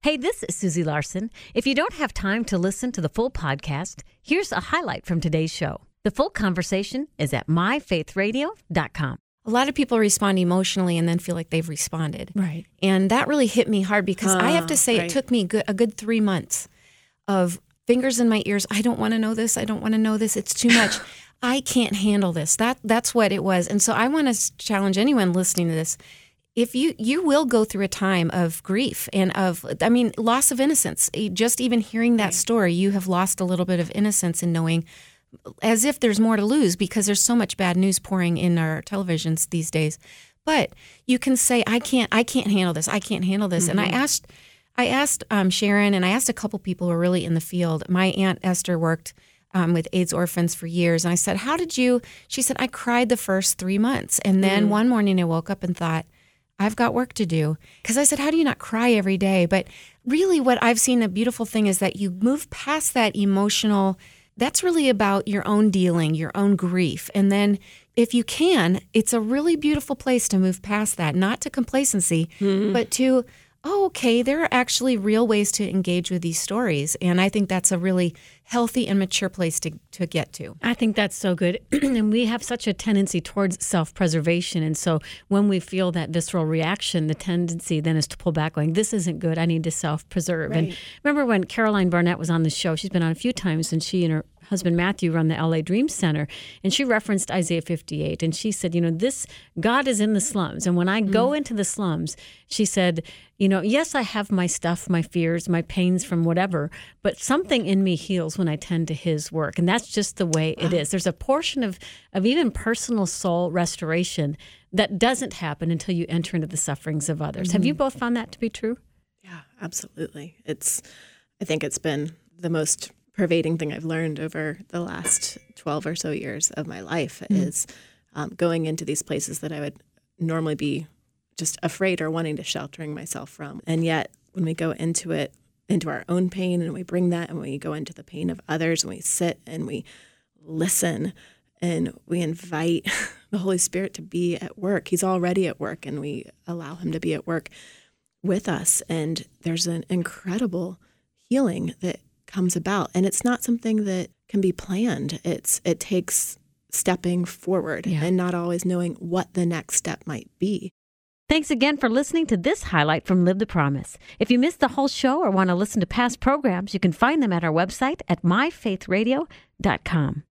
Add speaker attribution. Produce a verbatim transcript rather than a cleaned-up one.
Speaker 1: Hey, this is Susie Larson. If you don't have time to listen to the full podcast, here's a highlight from today's show. The full conversation is at my faith radio dot com.
Speaker 2: A lot of people respond emotionally and then feel like they've responded.
Speaker 1: Right.
Speaker 2: And that really hit me hard because
Speaker 3: Uh,
Speaker 2: I have to say
Speaker 3: right.
Speaker 2: it took me good, a good three months of fingers in my ears. I don't want to know this. I don't want to know this. It's too much. I can't handle this. That That's what it was. And so I want to challenge anyone listening to this. If you, you will go through a time of grief and of, I mean, loss of innocence. Just even hearing that story, you have lost a little bit of innocence in knowing as if there's more to lose because there's so much bad news pouring in our televisions these days. But you can say, I can't, I can't handle this. I can't handle this. Mm-hmm. And I asked, I asked um, Sharon and I asked a couple people who are really in the field. My Aunt Esther worked um, with AIDS orphans for years. And I said, how did you, she said, I cried the first three months. And then mm. one morning I woke up and thought, I've got work to do. Because I said, how do you not cry every day? But really what I've seen, the beautiful thing is that you move past that emotional, that's really about your own dealing, your own grief. And then if you can, it's a really beautiful place to move past that, not to complacency, mm-hmm. but to, oh, okay, there are actually real ways to engage with these stories. And I think that's a really healthy and mature place to, to get to.
Speaker 1: I think that's so good. And we have such a tendency towards self-preservation. And so when we feel that visceral reaction, the tendency then is to pull back going, this isn't good. I need to self-preserve.
Speaker 3: Right.
Speaker 1: And remember when Caroline Barnett was on the show, she's been on a few times, and she and her husband Matthew run the L A Dream Center, and she referenced Isaiah fifty-eight, and she said, you know, this, God is in the slums, and when I mm. go into the slums, she said, you know, yes, I have my stuff, my fears, my pains from whatever, but something in me heals when I tend to His work, and that's just the way it is. There's a portion of, of even personal soul restoration that doesn't happen until you enter into the sufferings of others. Mm-hmm. Have you both found that to be true?
Speaker 3: Yeah, absolutely. It's, I think it's been the most pervading thing I've learned over the last twelve or so years of my life mm. is um, going into these places that I would normally be just afraid or wanting to sheltering myself from. And yet when we go into it, into our own pain, and we bring that and we go into the pain of others, and we sit and we listen and we invite the Holy Spirit to be at work. He's already at work, and we allow Him to be at work with us. And there's an incredible healing that comes about. And it's not something that can be planned. It's it takes stepping forward yeah. and not always knowing what the next step might be.
Speaker 1: Thanks again for listening to this highlight from Live the Promise. If you missed the whole show or want to listen to past programs, you can find them at our website at my faith radio dot com.